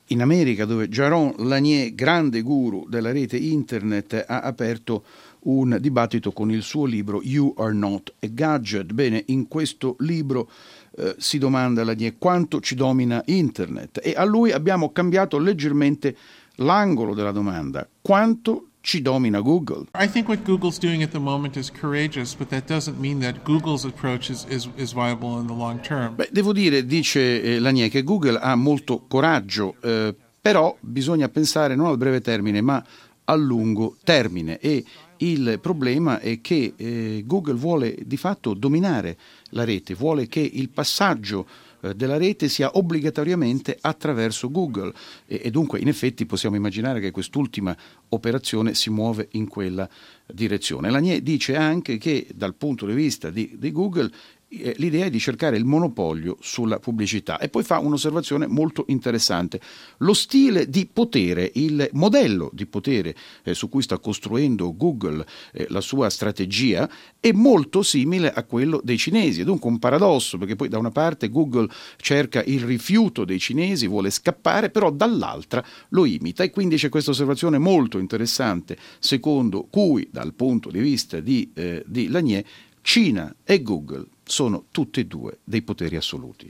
in America, dove Jaron Lanier, grande guru della rete internet, ha aperto un dibattito con il suo libro You Are Not a Gadget. Bene, in questo libro si domanda Lanier quanto ci domina internet, e a lui abbiamo cambiato leggermente l'angolo della domanda: quanto ci domina Google? I think what Google's doing at the moment is courageous, but that doesn't mean that Google's approach is viable in the long term. Beh, devo dire, dice Lanier, che Google ha molto coraggio, però bisogna pensare non al breve termine ma al lungo termine, e il problema è che Google vuole di fatto dominare la rete, vuole che il passaggio della rete sia obbligatoriamente attraverso Google, e dunque in effetti possiamo immaginare che quest'ultima operazione si muove in quella direzione. Lanier dice anche che dal punto di vista di Google l'idea è di cercare il monopolio sulla pubblicità, e poi fa un'osservazione molto interessante: lo stile di potere, il modello di potere su cui sta costruendo Google la sua strategia è molto simile a quello dei cinesi. È dunque un paradosso, perché poi da una parte Google cerca il rifiuto dei cinesi, vuole scappare, però dall'altra lo imita, e quindi c'è questa osservazione molto interessante secondo cui, dal punto di vista di Lanier, Cina e Google sono tutti e due dei poteri assoluti.